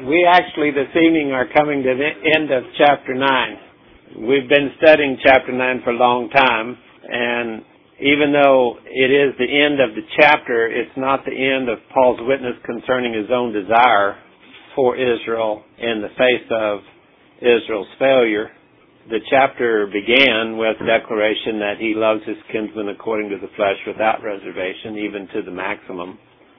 We actually this evening are coming to the end of chapter 9. We've been studying chapter 9 for a long time, and even though it is the end of the chapter, it's not the end of Paul's witness concerning his own desire for Israel in the face of Israel's failure. The chapter began with a declaration that he loves his kinsmen according to the flesh without reservation, even to the maximum.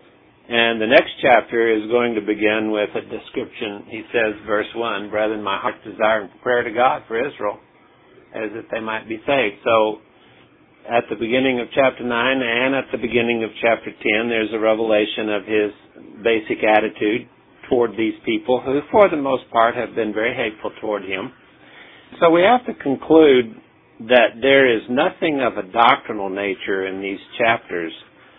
And the next chapter is going to begin with a description. He says, verse 1, "Brethren, my heart's desire and prayer to God for Israel, as that they might be saved." So, at the beginning of chapter 9 and at the beginning of chapter 10, there's a revelation of his basic attitude toward these people, who for the most part have been very hateful toward him. So we have to conclude that there is nothing of a doctrinal nature in these chapters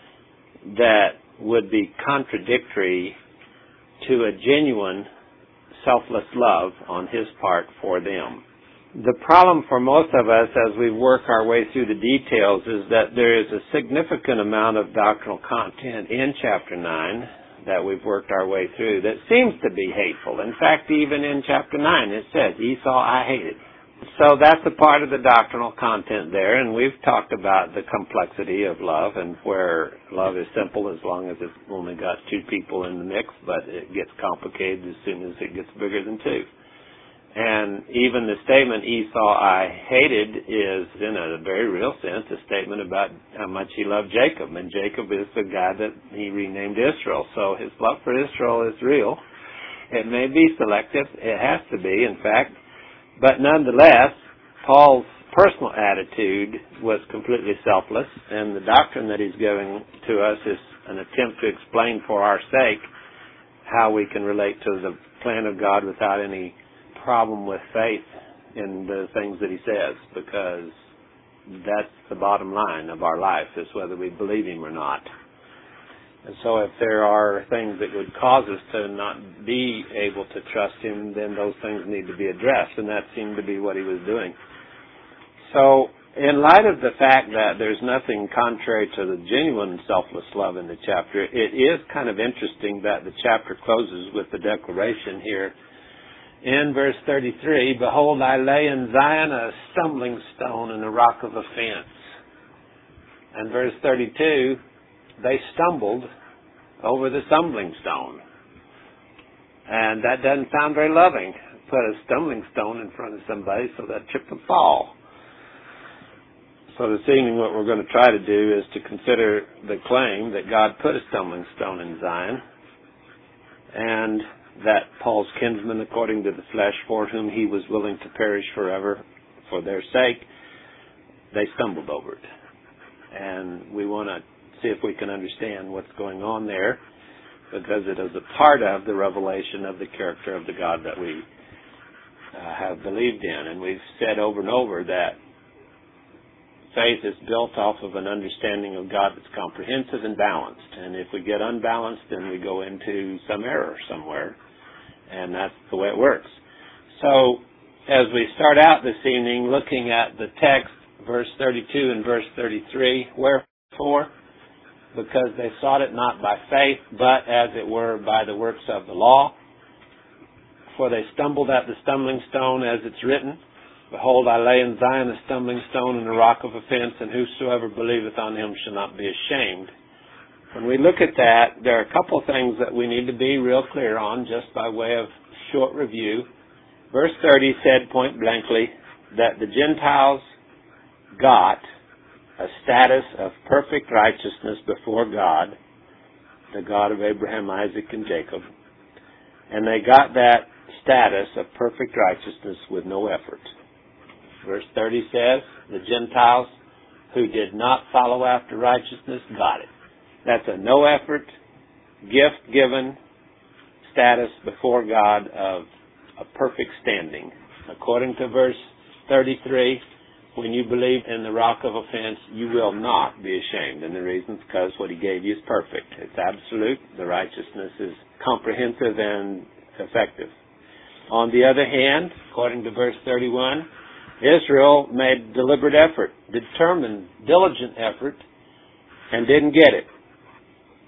that would be contradictory to a genuine, selfless love on his part for them. The problem for most of us as we work our way through the details is that there is a significant amount of doctrinal content in chapter 9 that we've worked our way through that seems to be hateful. In fact, even in chapter 9 it says, "Esau I hated." So that's a part of the doctrinal content there, and we've talked about the complexity of love and where love is simple as long as it's only got two people in the mix, but it gets complicated as soon as it gets bigger than two. And even the statement, "Esau I hated," is, in a very real sense, a statement about how much he loved Jacob. And Jacob is the guy that he renamed Israel. So his love for Israel is real. It may be selective. It has to be, in fact. But nonetheless, Paul's personal attitude was completely selfless. And the doctrine that he's giving to us is an attempt to explain for our sake how we can relate to the plan of God without any problem with faith in the things that he says, because that's the bottom line of our life, is whether we believe him or not. And so if there are things that would cause us to not be able to trust him, then those things need to be addressed, and that seemed to be what he was doing. So in light of the fact that there's nothing contrary to the genuine selfless love in the chapter, it is kind of interesting that the chapter closes with the declaration here in verse 33, "Behold, I lay in Zion a stumbling stone and a rock of offense." And verse 32, "They stumbled over the stumbling stone." And that doesn't sound very loving. Put a stumbling stone in front of somebody so they'll trip and fall. So this evening what we're going to try to do is to consider the claim that God put a stumbling stone in Zion, and that Paul's kinsmen, according to the flesh, for whom he was willing to perish forever for their sake, they stumbled over it. And we want to see if we can understand what's going on there, because it is a part of the revelation of the character of the God that we have believed in. And we've said over and over that faith is built off of an understanding of God that's comprehensive and balanced. And if we get unbalanced, then we go into some error somewhere. And that's the way it works. So, as we start out this evening looking at the text, verse 32 and verse 33, "Wherefore? Because they sought it not by faith, but as it were by the works of the law. For they stumbled at the stumbling stone, as it's written, Behold, I lay in Zion a stumbling stone and a rock of offense, and whosoever believeth on him shall not be ashamed." When we look at that, there are a couple of things that we need to be real clear on, just by way of short review. Verse 30 said point blankly that the Gentiles got a status of perfect righteousness before God, the God of Abraham, Isaac, and Jacob. And they got that status of perfect righteousness with no effort. Verse 30 says, the Gentiles who did not follow after righteousness got it. That's a no-effort, gift-given status before God of a perfect standing. According to verse 33, when you believe in the rock of offense, you will not be ashamed. And the reason is because what he gave you is perfect. It's absolute. The righteousness is comprehensive and effective. On the other hand, according to verse 31, Israel made deliberate effort, determined, diligent effort, and didn't get it.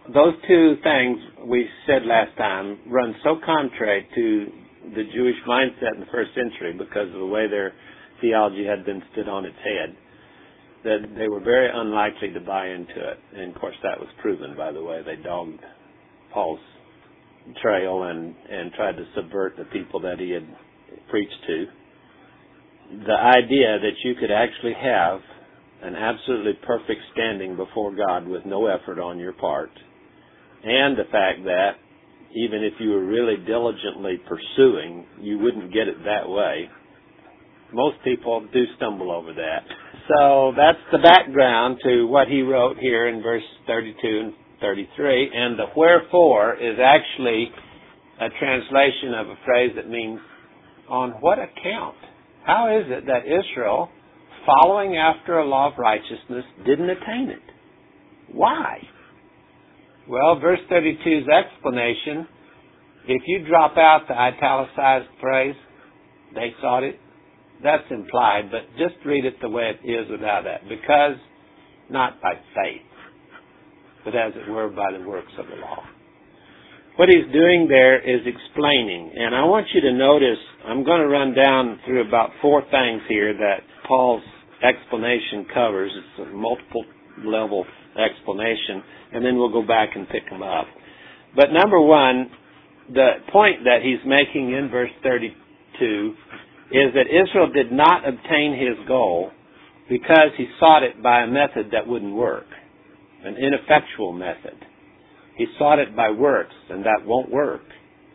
those two things we said last time run so contrary to the Jewish mindset in the first century because of the way their theology had been stood on its head, that they were very unlikely to buy into it. And of course that was proven by the way they dogged Paul's trail and tried to subvert the people that he had preached to. The idea that you could actually have an absolutely perfect standing before God with no effort on your part, and the fact that even if you were really diligently pursuing, you wouldn't get it that way. Most people do stumble over that. So that's the background to what he wrote here in verse 32 and 33. And the wherefore is actually a translation of a phrase that means, on what account? How is it that Israel, following after a law of righteousness, didn't attain it? Why? Well, verse 32's explanation, if you drop out the italicized phrase, they sought it, that's implied, but just read it the way it is without that. Because, not by faith, but as it were by the works of the law. What he's doing there is explaining, and I want you to notice, I'm going to run down through about 4 things here that Paul's explanation covers. It's a multiple level explanation, and then we'll go back and pick them up. But number 1, the point that he's making in verse 32 is that Israel did not obtain his goal because he sought it by a method that wouldn't work, an ineffectual method. He sought it by works, and that won't work.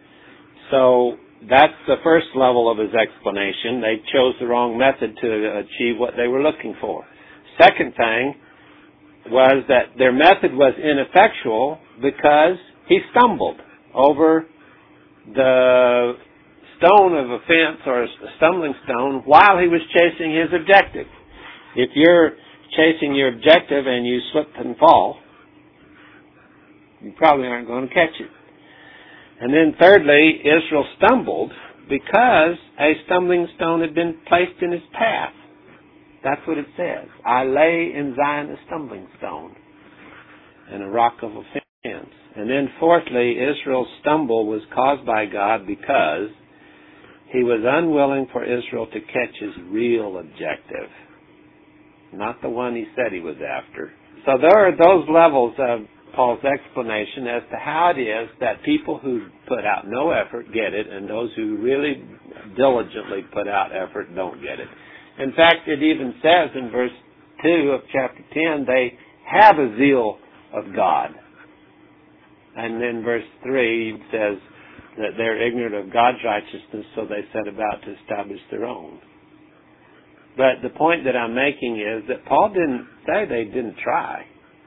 So that's the first level of his explanation. They chose the wrong method to achieve what they were looking for. Second thing was that their method was ineffectual because he stumbled over the stone of offense or a stumbling stone while he was chasing his objective. If you're chasing your objective and you slip and fall, you probably aren't going to catch it. And then thirdly, Israel stumbled because a stumbling stone had been placed in his path. That's what it says. I lay in Zion a stumbling stone and a rock of offense. And then fourthly, Israel's stumble was caused by God because he was unwilling for Israel to catch his real objective, not the one he said he was after. So there are those levels of Paul's explanation as to how it is that people who put out no effort get it, and those who really diligently put out effort don't get it. In fact, it even says in verse 2 of chapter 10, they have a zeal of God. And then verse 3 says that they're ignorant of God's righteousness, so they set about to establish their own. But the point that I'm making is that Paul didn't say they didn't try.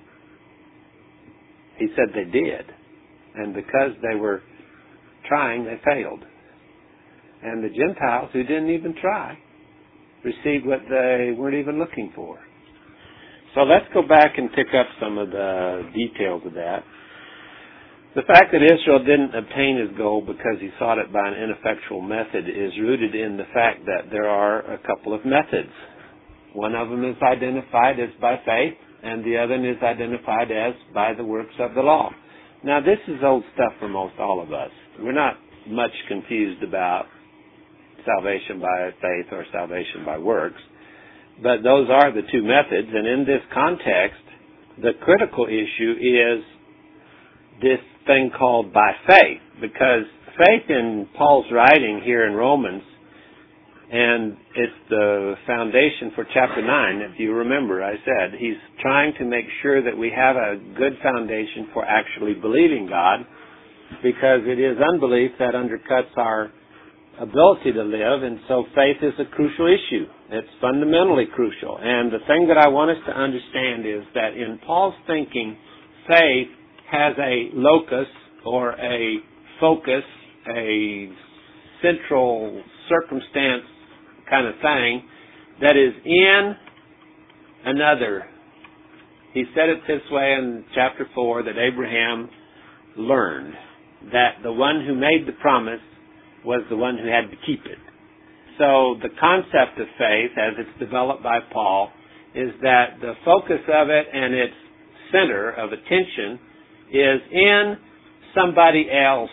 He said they did. And because they were trying, they failed. And the Gentiles who didn't even try received what they weren't even looking for. So let's go back and pick up some of the details of that. The fact that Israel didn't obtain his goal because he sought it by an ineffectual method is rooted in the fact that there are a couple of methods. One of them is identified as by faith, and the other is identified as by the works of the law. Now, this is old stuff for most all of us. We're not much confused about salvation by faith or salvation by works, but those are the two methods, and in this context, the critical issue is this thing called by faith, because faith in Paul's writing here in Romans, and it's the foundation for chapter 9. If you remember, I said he's trying to make sure that we have a good foundation for actually believing God, because it is unbelief that undercuts our ability to live, and so faith is a crucial issue. It's fundamentally crucial. And the thing that I want us to understand is that in Paul's thinking, faith has a locus or a focus, a central circumstance kind of thing that is in another. He said it this way in chapter 4, that Abraham learned that the one who made the promise was the one who had to keep it. So the concept of faith, as it's developed by Paul, is that the focus of it and its center of attention is in somebody else.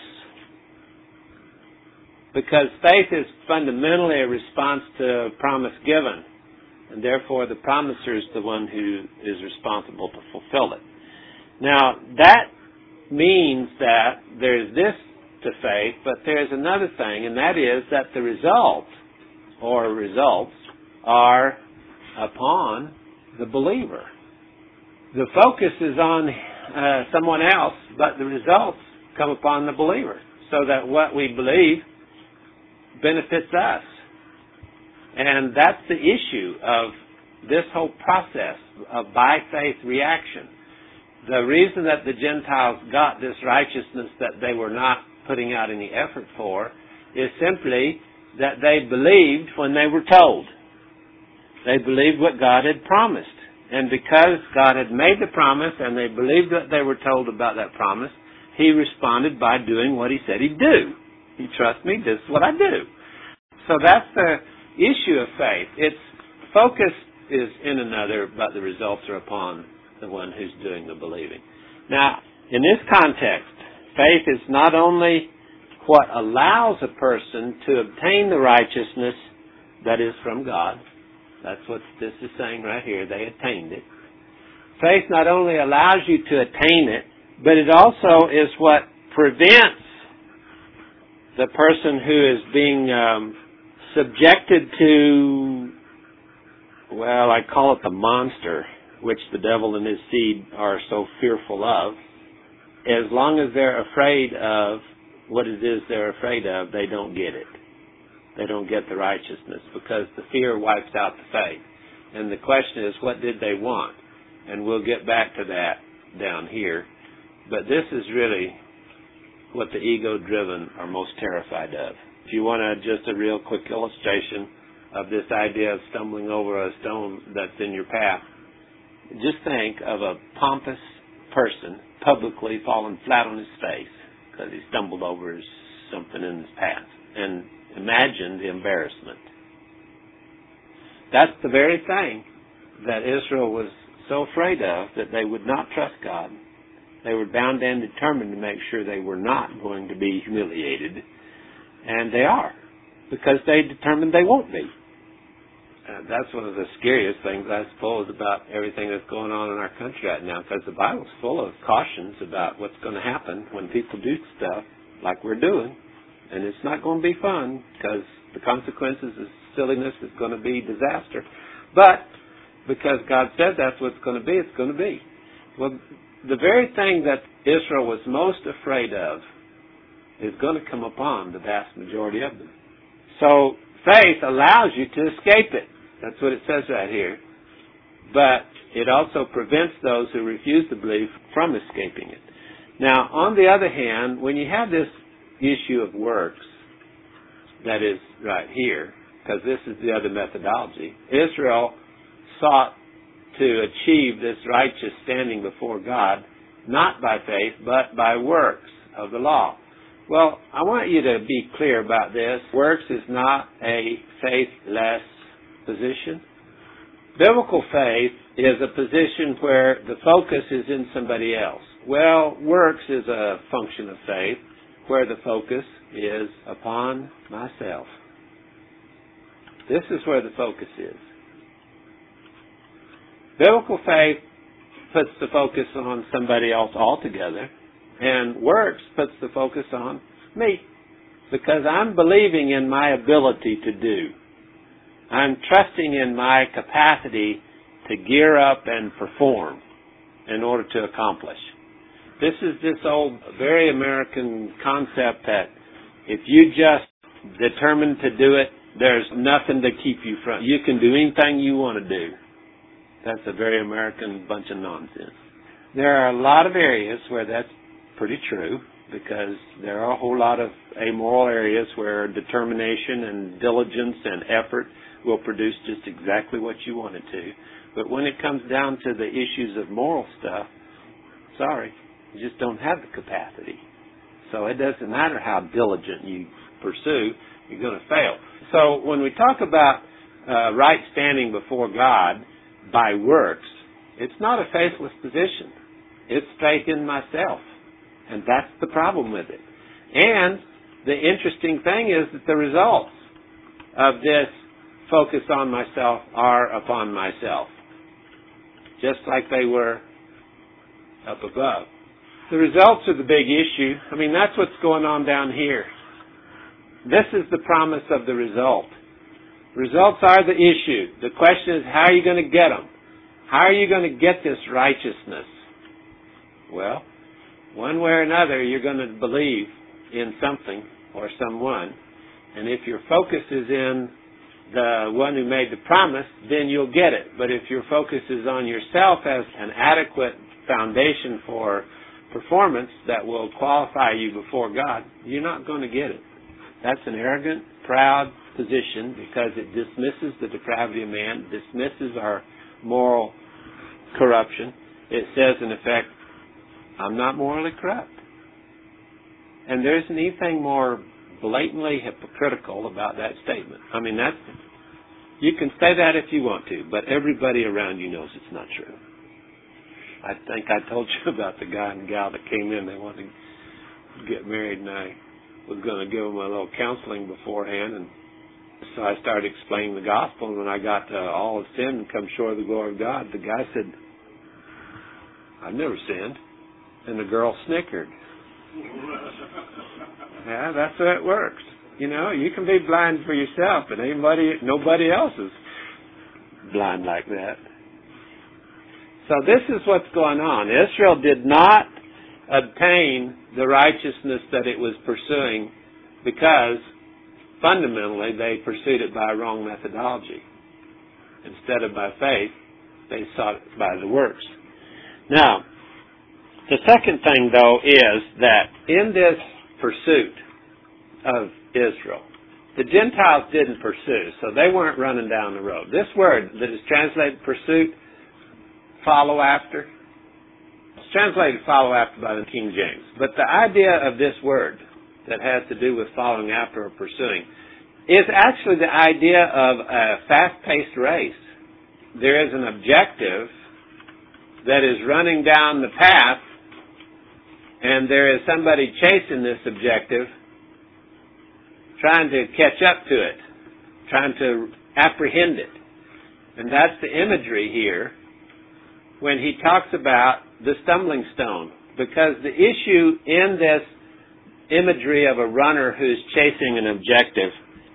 Because faith is fundamentally a response to a promise given. And therefore the promiser is the one who is responsible to fulfill it. Now, that means that there's this to faith, but there's another thing, and that is that the result, or results, are upon the believer. The focus is on someone else, but the results come upon the believer, so that what we believe benefits us. And that's the issue of this whole process of by faith reaction. The reason that the Gentiles got this righteousness that they were not putting out any effort for is simply that they believed when they were told. They believed what God had promised. And because God had made the promise and they believed what they were told about that promise, He responded by doing what He said He'd do. You trust me? This is what I do. So that's the issue of faith. Its focus is in another, but the results are upon the one who's doing the believing. Now, in this context, faith is not only what allows a person to obtain the righteousness that is from God. That's what this is saying right here. They attained it. Faith not only allows you to attain it, but it also is what prevents the person who is being subjected to, well, I call it the monster, which the devil and his seed are so fearful of. As long as they're afraid of what it is they're afraid of, they don't get it. They don't get the righteousness because the fear wipes out the faith. And the question is, what did they want? And we'll get back to that down here. But this is really what the ego-driven are most terrified of. If you want just a real quick illustration of this idea of stumbling over a stone that's in your path, just think of a pompous person publicly falling flat on his face because he stumbled over something in his path. And imagine the embarrassment. That's the very thing that Israel was so afraid of, that they would not trust God. They were bound and determined to make sure they were not going to be humiliated. And they are, because they determined they won't be. That's one of the scariest things, I suppose, about everything that's going on in our country right now, because the Bible's full of cautions about what's going to happen when people do stuff like we're doing. And it's not going to be fun, because the consequences of silliness is going to be disaster. But because God said that's what it's going to be, it's going to be. Well, the very thing that Israel was most afraid of is going to come upon the vast majority of them. So faith allows you to escape it. That's what it says right here. But it also prevents those who refuse to believe from escaping it. Now, on the other hand, when you have this issue of works, that is right here, because this is the other methodology, Israel sought to achieve this righteous standing before God, not by faith, but by works of the law. Well, I want you to be clear about this. Works is not a faithless position. Biblical faith is a position where the focus is in somebody else. Well, works is a function of faith where the focus is upon myself. This is where the focus is. Biblical faith puts the focus on somebody else altogether, and works puts the focus on me, because I'm believing in my ability to do. I'm trusting in my capacity to gear up and perform in order to accomplish. This is this old, very American concept that if you just determine to do it, there's nothing to keep you from. You can do anything you want to do. That's a very American bunch of nonsense. There are a lot of areas where that's pretty true, because there are a whole lot of amoral areas where determination and diligence and effort will produce just exactly what you want it to. But when it comes down to the issues of moral stuff, sorry, you just don't have the capacity. So it doesn't matter how diligent you pursue, you're going to fail. So when we talk about right standing before God by works, it's not a faithless position. It's faith in myself. And that's the problem with it. And the interesting thing is that the results of this focus on myself are upon myself, just like they were up above. The results are the big issue. I mean, that's what's going on down here. This is the promise of the result. Results are the issue. The question is, how are you going to get them? How are you going to get this righteousness? Well, one way or another, you're going to believe in something or someone. And if your focus is in the one who made the promise, then you'll get it. But if your focus is on yourself as an adequate foundation for performance that will qualify you before God, you're not going to get it. That's an arrogant, proud position because it dismisses the depravity of man, dismisses our moral corruption. It says, in effect, I'm not morally corrupt. And there isn't anything more blatantly hypocritical about that statement. I mean, you can say that if you want to, but everybody around you knows it's not true. I think I told you about the guy and gal that came in. They wanted to get married, and I was going to give them a little counseling beforehand, and so I started explaining the gospel, and when I got to all of sin and come short of the glory of God, the guy said, I've never sinned. And the girl snickered. Yeah, that's how it works. You know, you can be blind for yourself, but nobody else is blind like that. So this is what's going on. Israel did not obtain the righteousness that it was pursuing because fundamentally they pursued it by a wrong methodology. Instead of by faith, they sought it by the works. Now, the second thing, though, is that in this pursuit of Israel, the Gentiles didn't pursue, so they weren't running down the road. This word that is translated pursuit, follow after, it's translated follow after by the King James. But the idea of this word that has to do with following after or pursuing is actually the idea of a fast-paced race. There is an objective that is running down the path, and there is somebody chasing this objective, trying to catch up to it, trying to apprehend it. And that's the imagery here when he talks about the stumbling stone. Because the issue in this imagery of a runner who's chasing an objective,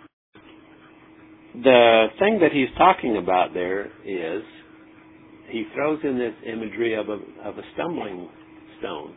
the thing that he's talking about there is he throws in this imagery of a stumbling stone.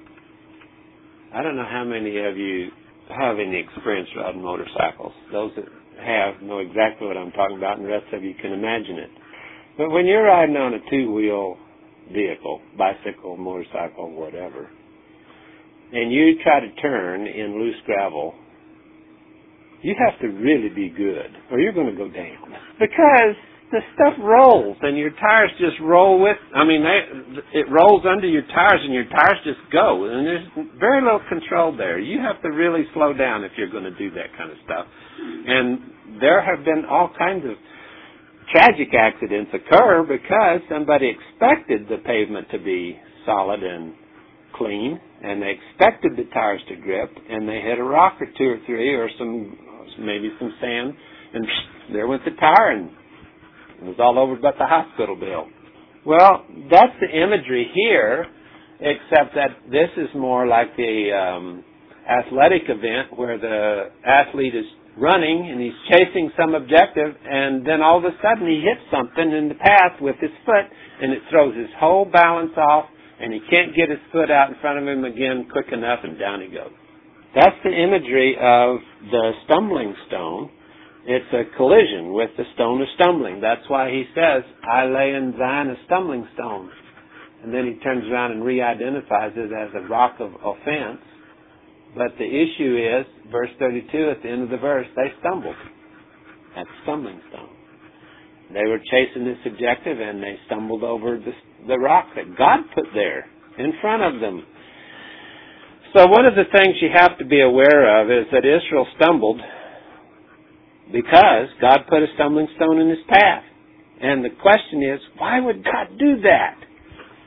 I don't know how many of you have any experience riding motorcycles. Those that have know exactly what I'm talking about, and the rest of you can imagine it. But when you're riding on a two-wheel vehicle, bicycle, motorcycle, whatever, and you try to turn in loose gravel, you have to really be good, or you're going to go down. Because the stuff rolls, and your tires just roll with, it rolls under your tires, and your tires just go, and there's very little control there. You have to really slow down if you're going to do that kind of stuff. And there have been all kinds of tragic accidents occur because somebody expected the pavement to be solid and clean, and they expected the tires to grip, and they hit a rock or two or three or maybe some sand, and there went the tire, and it was all over but the hospital bill. Well, that's the imagery here, except that this is more like the athletic event where the athlete is running and he's chasing some objective, and then all of a sudden he hits something in the path with his foot, and it throws his whole balance off, and he can't get his foot out in front of him again quick enough, and down he goes. That's the imagery of the stumbling stone. It's a collision with the stone of stumbling. That's why he says, I lay in Zion a stumbling stone. And then he turns around and re-identifies it as a rock of offense. But the issue is, verse 32, at the end of the verse, they stumbled at the stumbling stone. They were chasing this objective, and they stumbled over the rock that God put there in front of them. So one of the things you have to be aware of is that Israel stumbled because God put a stumbling stone in his path. And the question is, why would God do that?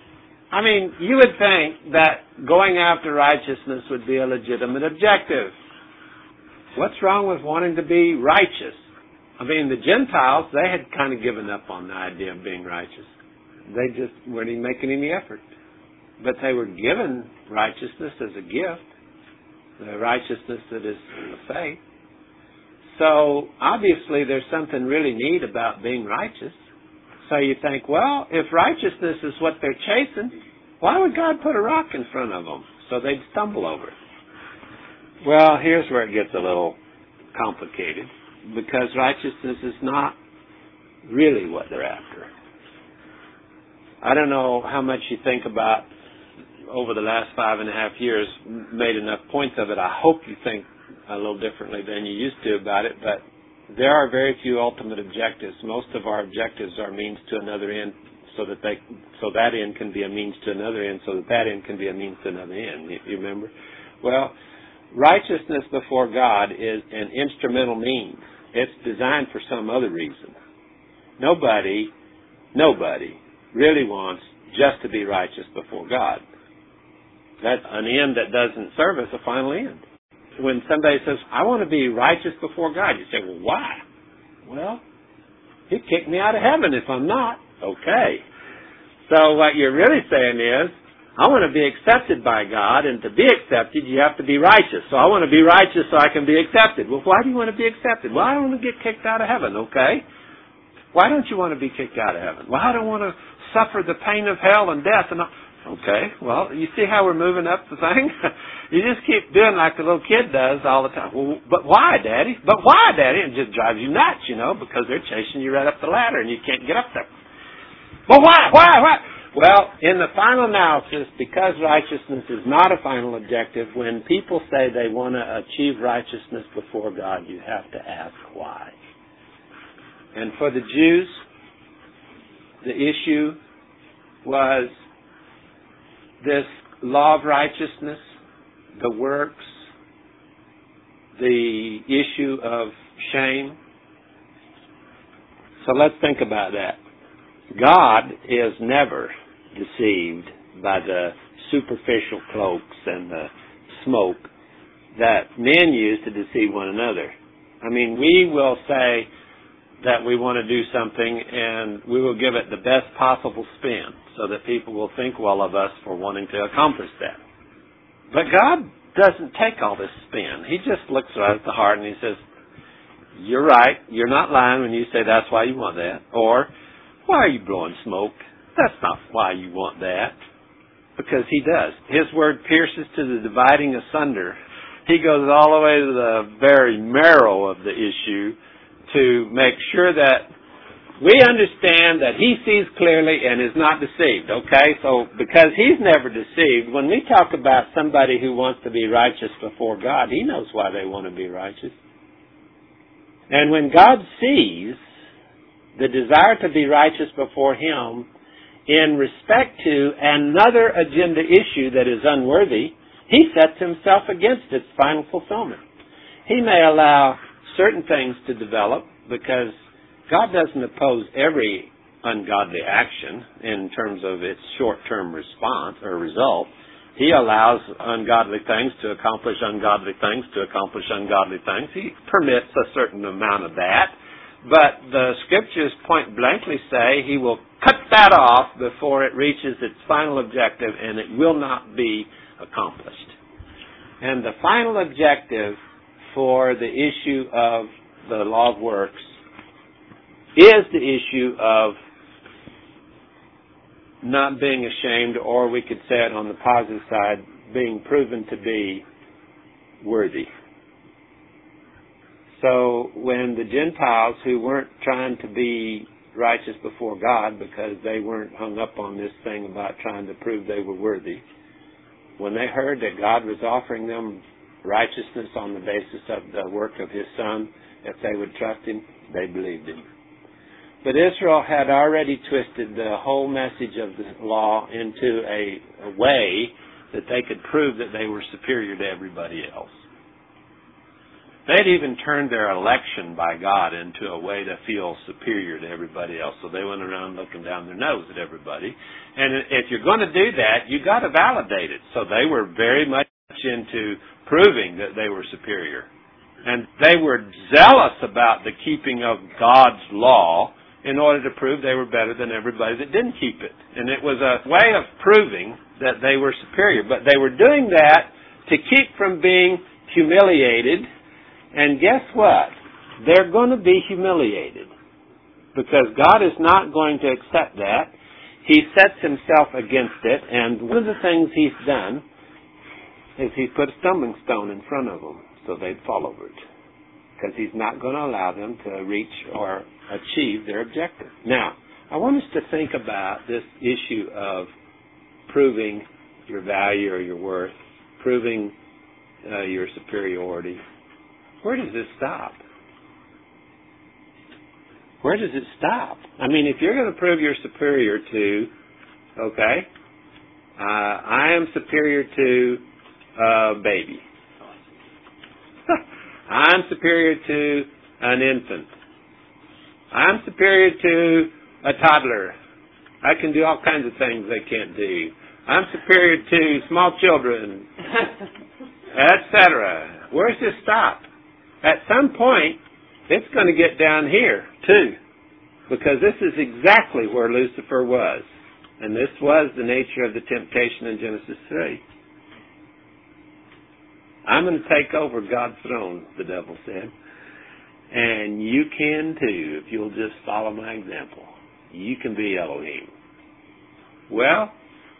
I mean, you would think that going after righteousness would be a legitimate objective. What's wrong with wanting to be righteous? I mean, the Gentiles, they had kind of given up on the idea of being righteous. They just weren't even making any effort. But they were given righteousness as a gift, the righteousness that is of faith. So, obviously, there's something really neat about being righteous. So you think, well, if righteousness is what they're chasing, why would God put a rock in front of them so they'd stumble over it? Well, here's where it gets a little complicated, because righteousness is not really what they're after. I don't know how much you think about over the last 5.5 years, made enough points of it. I hope you think a little differently than you used to about it, but there are very few ultimate objectives. Most of our objectives are means to another end, so that end can be a means to another end, so that end can be a means to another end. You remember? Well, righteousness before God is an instrumental means. It's designed for some other reason. Nobody really wants just to be righteous before God. That's an end that doesn't serve as a final end. When somebody says, I want to be righteous before God, you say, well, why? Well, He'd kick me out of heaven if I'm not. Okay. So what you're really saying is, I want to be accepted by God, and to be accepted, you have to be righteous. So I want to be righteous so I can be accepted. Well, why do you want to be accepted? Well, I don't want to get kicked out of heaven. Okay. Why don't you want to be kicked out of heaven? Well, I don't want to suffer the pain of hell and death. Okay, well, you see how we're moving up the thing? You just keep doing like the little kid does all the time. Well, but why, Daddy? But why, Daddy? It just drives you nuts, because they're chasing you right up the ladder and you can't get up there. Well, why? Well, in the final analysis, because righteousness is not a final objective, when people say they want to achieve righteousness before God, you have to ask why. And for the Jews, the issue was this law of righteousness, the works, the issue of shame. So let's think about that. God is never deceived by the superficial cloaks and the smoke that men use to deceive one another. I mean, we will say that we want to do something and we will give it the best possible spin so that people will think well of us for wanting to accomplish that. But God doesn't take all this spin. He just looks right at the heart and He says, you're right, you're not lying when you say that's why you want that. Or, why are you blowing smoke? That's not why you want that. Because He does. His word pierces to the dividing asunder. He goes all the way to the very marrow of the issue to make sure that we understand that He sees clearly and is not deceived, okay? So, because He's never deceived, when we talk about somebody who wants to be righteous before God, He knows why they want to be righteous. And when God sees the desire to be righteous before Him in respect to another agenda issue that is unworthy, He sets Himself against its final fulfillment. He may allow certain things to develop because God doesn't oppose every ungodly action in terms of its short-term response or result. He allows ungodly things to accomplish ungodly things to accomplish ungodly things. He permits a certain amount of that. But the Scriptures point blankly say He will cut that off before it reaches its final objective, and it will not be accomplished. And the final objective for the issue of the law of works is the issue of not being ashamed, or we could say it on the positive side, being proven to be worthy. So when the Gentiles who weren't trying to be righteous before God because they weren't hung up on this thing about trying to prove they were worthy, when they heard that God was offering them righteousness on the basis of the work of His Son, if they would trust Him, they believed Him. But Israel had already twisted the whole message of the law into a way that they could prove that they were superior to everybody else. They'd even turned their election by God into a way to feel superior to everybody else. So they went around looking down their nose at everybody. And if you're going to do that, you got to validate it. So they were very much into proving that they were superior. And they were zealous about the keeping of God's law in order to prove they were better than everybody that didn't keep it. And it was a way of proving that they were superior. But they were doing that to keep from being humiliated. And guess what? They're going to be humiliated. Because God is not going to accept that. He sets himself against it. And one of the things he's done is he's put a stumbling stone in front of them so they'd fall over it. Because he's not going to allow them to reach or achieve their objective. Now, I want us to think about this issue of proving your value or your worth, proving your superiority. Where does this stop? Where does it stop? I mean, if you're going to prove you're superior to, okay, I am superior to a baby. I'm superior to an infant. I'm superior to a toddler. I can do all kinds of things they can't do. I'm superior to small children, etc. Where's this stop? At some point, it's going to get down here, too. Because this is exactly where Lucifer was. And this was the nature of the temptation in Genesis 3. I'm going to take over God's throne, the devil said. And you can too, if you'll just follow my example. You can be Elohim. Well,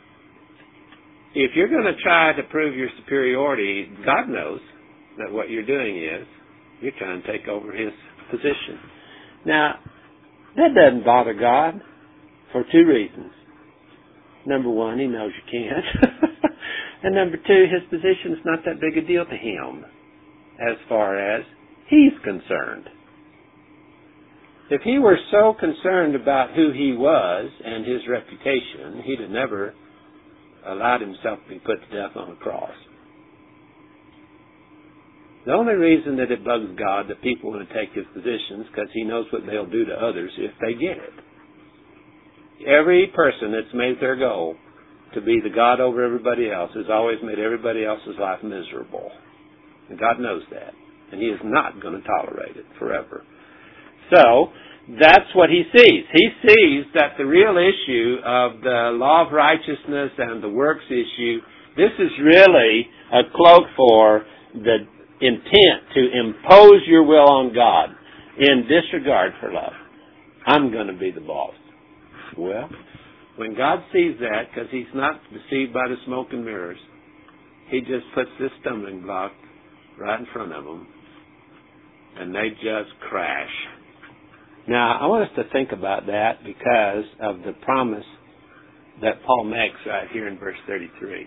if you're going to try to prove your superiority, God knows that what you're doing is you're trying to take over his position. Now, that doesn't bother God for two reasons. Number one, he knows you can't. And number two, his position is not that big a deal to him as far as he's concerned. If he were so concerned about who he was and his reputation, he'd have never allowed himself to be put to death on a cross. The only reason that it bugs God that people want to take his position is because he knows what they'll do to others if they get it. Every person that's made their goal to be the God over everybody else has always made everybody else's life miserable. And God knows that. And he is not going to tolerate it forever. So, that's what he sees. He sees that the real issue of the law of righteousness and the works issue, this is really a cloak for the intent to impose your will on God in disregard for love. I'm going to be the boss. Well, when God sees that, because he's not deceived by the smoke and mirrors, he just puts this stumbling block right in front of them, and they just crash. Now, I want us to think about that because of the promise that Paul makes right here in verse 33.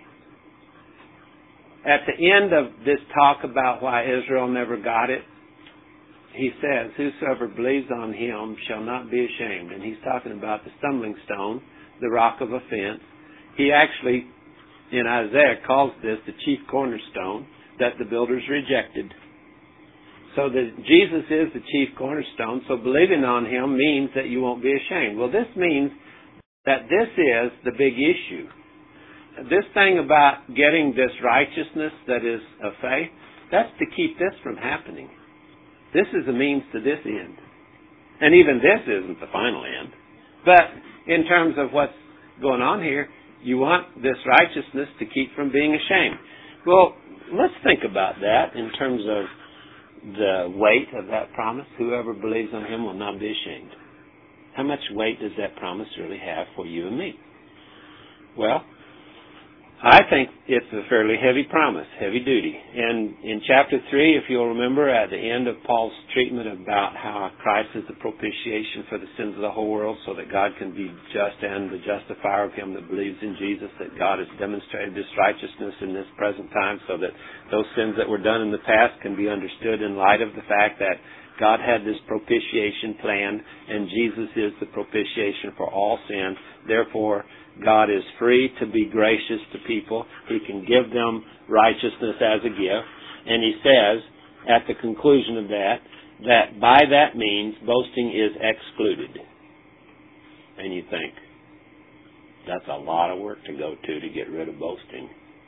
At the end of this talk about why Israel never got it, he says, whosoever believes on him shall not be ashamed. And he's talking about the stumbling stone, the rock of offense. He actually, in Isaiah, calls this the chief cornerstone that the builders rejected. So that Jesus is the chief cornerstone, so believing on him means that you won't be ashamed. Well, this means that this is the big issue. This thing about getting this righteousness that is of faith, that's to keep this from happening. This is a means to this end. And even this isn't the final end. But in terms of what's going on here, you want this righteousness to keep from being ashamed. Well, let's think about that in terms of the weight of that promise. Whoever believes on him will not be ashamed. How much weight does that promise really have for you and me? Well, I think it's a fairly heavy promise, heavy duty. And in chapter 3, if you'll remember, at the end of Paul's treatment about how Christ is the propitiation for the sins of the whole world so that God can be just and the justifier of him that believes in Jesus, that God has demonstrated this righteousness in this present time so that those sins that were done in the past can be understood in light of the fact that God had this propitiation planned and Jesus is the propitiation for all sin. Therefore, God is free to be gracious to people. He can give them righteousness as a gift. And he says at the conclusion of that by that means boasting is excluded. And you think, that's a lot of work to go to get rid of boasting.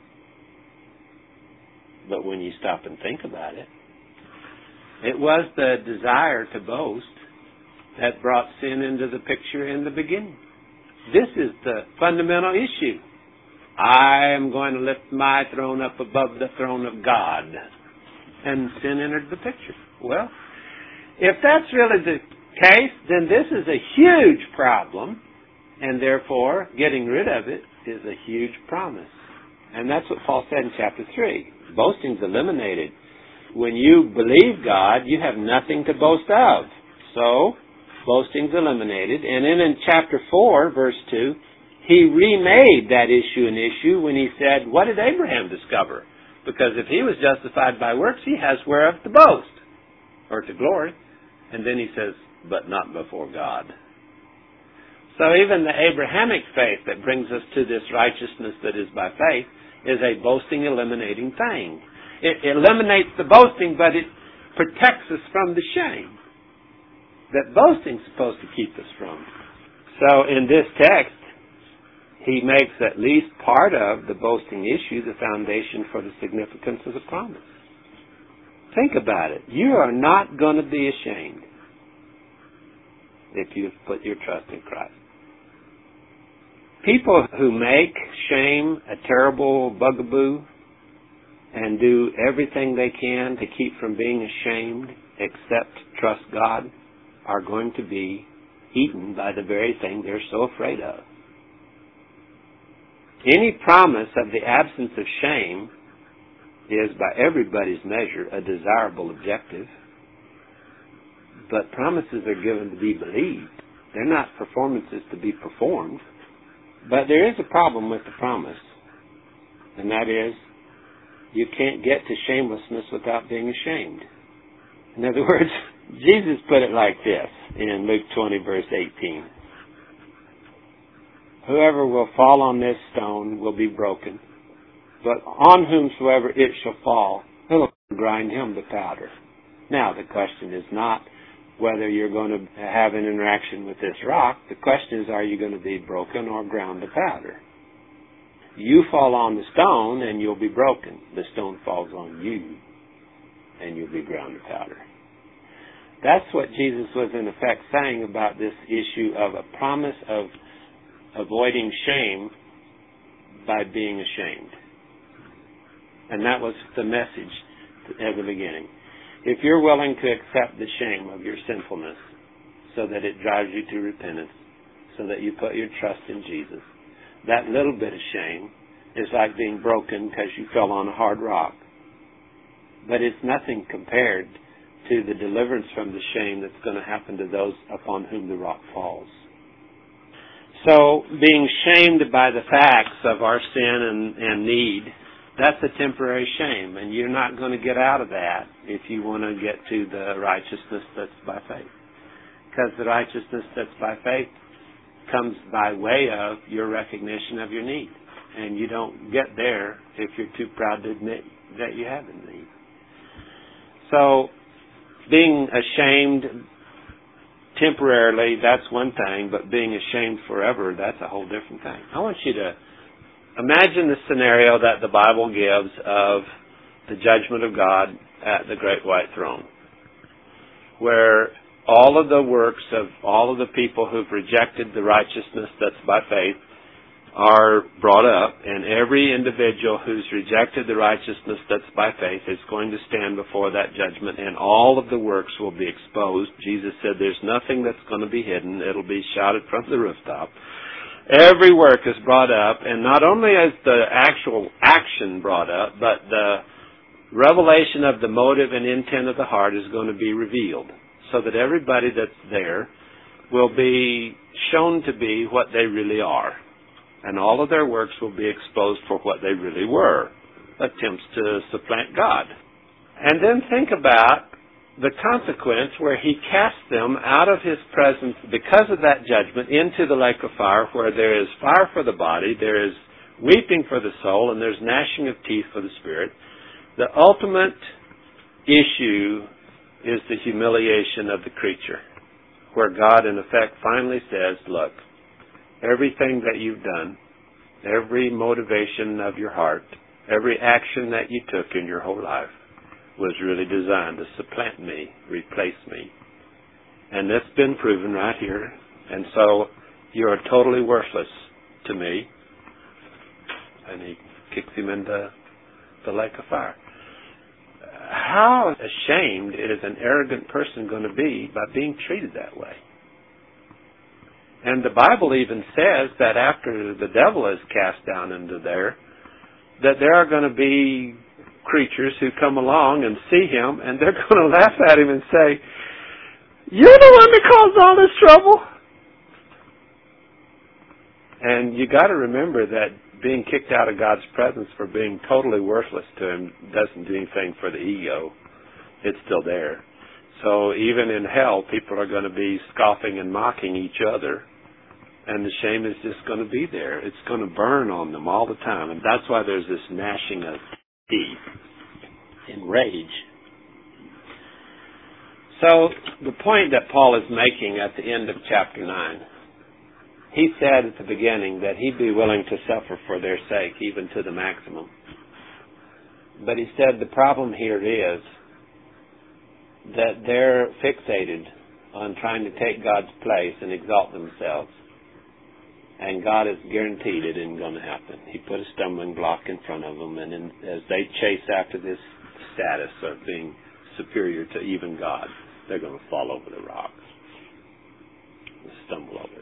But when you stop and think about it, it was the desire to boast that brought sin into the picture in the beginning. This is the fundamental issue. I am going to lift my throne up above the throne of God. And sin entered the picture. Well, if that's really the case, then this is a huge problem, and therefore getting rid of it is a huge promise. And that's what Paul said in chapter 3. Boasting's eliminated. When you believe God, you have nothing to boast of. So, boasting's eliminated. And then in chapter 4, verse 2, he remade that issue an issue when he said, what did Abraham discover? Because if he was justified by works, he has whereof to boast, or to glory. And then he says, but not before God. So even the Abrahamic faith that brings us to this righteousness that is by faith is a boasting eliminating thing. It eliminates the boasting, but it protects us from the shame that boasting's supposed to keep us from. So in this text, he makes at least part of the boasting issue the foundation for the significance of the promise. Think about it. You are not going to be ashamed if you've put your trust in Christ. People who make shame a terrible bugaboo and do everything they can to keep from being ashamed except trust God are going to be eaten by the very thing they're so afraid of. Any promise of the absence of shame is, by everybody's measure, a desirable objective. But promises are given to be believed. They're not performances to be performed. But there is a problem with the promise, and that is, you can't get to shamelessness without being ashamed. In other words, Jesus put it like this in Luke 20, verse 18. Whoever will fall on this stone will be broken, but on whomsoever it shall fall, it will grind him to powder. Now, the question is not whether you're going to have an interaction with this rock. The question is, are you going to be broken or ground to powder? You fall on the stone and you'll be broken. The stone falls on you and you'll be ground to powder. That's what Jesus was in effect saying about this issue of a promise of avoiding shame by being ashamed. And that was the message at the beginning. If you're willing to accept the shame of your sinfulness so that it drives you to repentance, so that you put your trust in Jesus, that little bit of shame is like being broken because you fell on a hard rock. But it's nothing compared to the deliverance from the shame that's going to happen to those upon whom the rock falls. So, being shamed by the facts of our sin and need, that's a temporary shame, and you're not going to get out of that if you want to get to the righteousness that's by faith. Because the righteousness that's by faith comes by way of your recognition of your need. And you don't get there if you're too proud to admit that you have a need. So, being ashamed temporarily, that's one thing, but being ashamed forever, that's a whole different thing. I want you to imagine the scenario that the Bible gives of the judgment of God at the great white throne, where all of the works of all of the people who've rejected the righteousness that's by faith are brought up, and every individual who's rejected the righteousness that's by faith is going to stand before that judgment, and all of the works will be exposed. Jesus said there's nothing that's going to be hidden. It'll be shouted from the rooftop. Every work is brought up, and not only is the actual action brought up, but the revelation of the motive and intent of the heart is going to be revealed, so that everybody that's there will be shown to be what they really are. And all of their works will be exposed for what they really were, attempts to supplant God. And then think about the consequence where he casts them out of his presence because of that judgment into the lake of fire, where there is fire for the body, there is weeping for the soul, and there's gnashing of teeth for the spirit. The ultimate issue is the humiliation of the creature, where God in effect finally says, look, everything that you've done, every motivation of your heart, every action that you took in your whole life was really designed to supplant me, replace me. And that's been proven right here. And so you are totally worthless to me. And he kicks him into the lake of fire. How ashamed is an arrogant person going to be by being treated that way? And the Bible even says that after the devil is cast down into there, that there are going to be creatures who come along and see him, and they're going to laugh at him and say, "You're the one that caused all this trouble." And you got to remember that being kicked out of God's presence for being totally worthless to him doesn't do anything for the ego. It's still there. So even in hell, people are going to be scoffing and mocking each other. And the shame is just going to be there. It's going to burn on them all the time. And that's why there's this gnashing of teeth in rage. So the point that Paul is making at the end of chapter 9, he said at the beginning that he'd be willing to suffer for their sake, even to the maximum. But he said the problem here is that they're fixated on trying to take God's place and exalt themselves. And God has guaranteed it isn't going to happen. He put a stumbling block in front of them, and as they chase after this status of being superior to even God, they're going to fall over the rocks and stumble over it.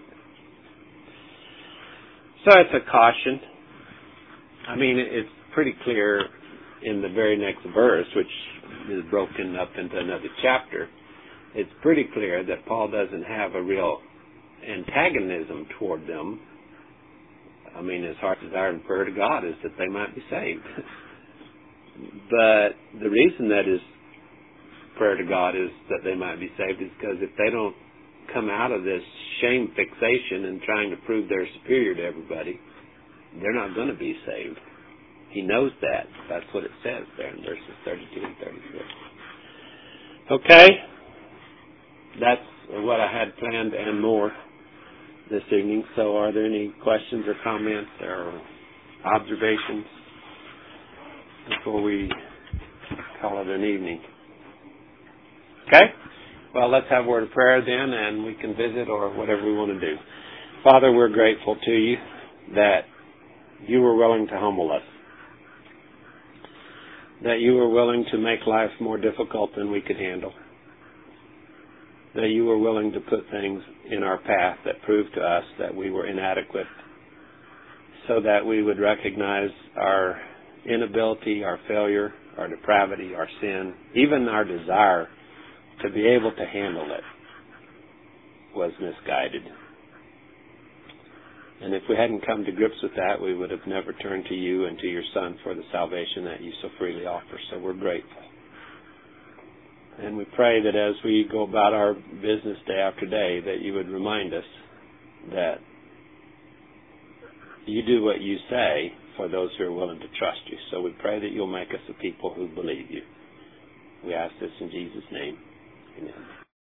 So it's a caution. I mean, it's pretty clear in the very next verse, which is broken up into another chapter. It's pretty clear that Paul doesn't have a real antagonism toward them. I mean, his heart's desire and prayer to God is that they might be saved. But the reason that his prayer to God is that they might be saved is because if they don't come out of this shame fixation and trying to prove they're superior to everybody, they're not going to be saved. He knows that. That's what it says there in verses 32 and 33. Okay? That's what I had planned and more this evening. So are there any questions or comments or observations before we call it an evening? Okay? Well, let's have a word of prayer then, and we can visit or whatever we want to do. Father, we're grateful to you that you were willing to humble us, that you were willing to make life more difficult than we could handle, that you were willing to put things in our path that proved to us that we were inadequate, so that we would recognize our inability, our failure, our depravity, our sin, even our desire to be able to handle it was misguided. And if we hadn't come to grips with that, we would have never turned to you and to your Son for the salvation that you so freely offer. So we're grateful. And we pray that as we go about our business day after day, that you would remind us that you do what you say for those who are willing to trust you. So we pray that you'll make us a people who believe you. We ask this in Jesus' name. Amen.